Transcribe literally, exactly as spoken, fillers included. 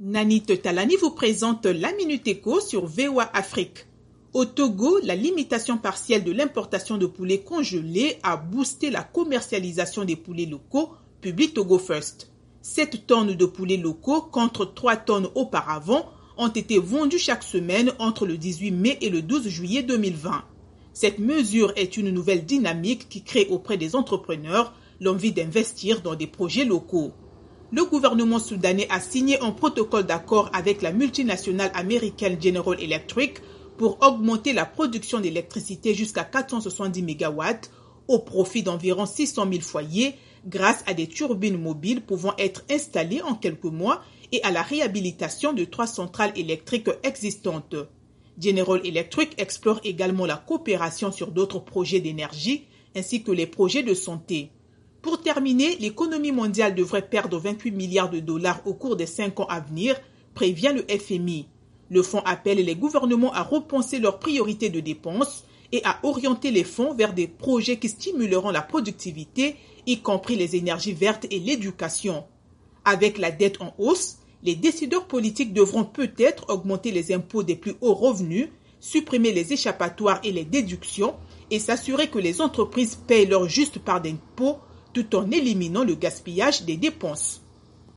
Nanit Talani vous présente la Minute Éco sur V O A Afrique. Au Togo, la limitation partielle de l'importation de poulets congelés a boosté la commercialisation des poulets locaux, publie Togo First. sept tonnes de poulets locaux contre trois tonnes auparavant ont été vendues chaque semaine entre le dix-huit mai et le douze juillet deux mille vingt. Cette mesure est une nouvelle dynamique qui crée auprès des entrepreneurs l'envie d'investir dans des projets locaux. Le gouvernement soudanais a signé un protocole d'accord avec la multinationale américaine General Electric pour augmenter la production d'électricité jusqu'à quatre cent soixante-dix mégawatts au profit d'environ six cent mille foyers grâce à des turbines mobiles pouvant être installées en quelques mois et à la réhabilitation de trois centrales électriques existantes. General Electric explore également la coopération sur d'autres projets d'énergie ainsi que les projets de santé. Pour terminer, l'économie mondiale devrait perdre vingt-huit milliards de dollars au cours des cinq ans à venir, prévient le F M I. Le fonds appelle les gouvernements à repenser leurs priorités de dépenses et à orienter les fonds vers des projets qui stimuleront la productivité, y compris les énergies vertes et l'éducation. Avec la dette en hausse, les décideurs politiques devront peut-être augmenter les impôts des plus hauts revenus, supprimer les échappatoires et les déductions et s'assurer que les entreprises payent leur juste part d'impôts tout en éliminant le gaspillage des dépenses.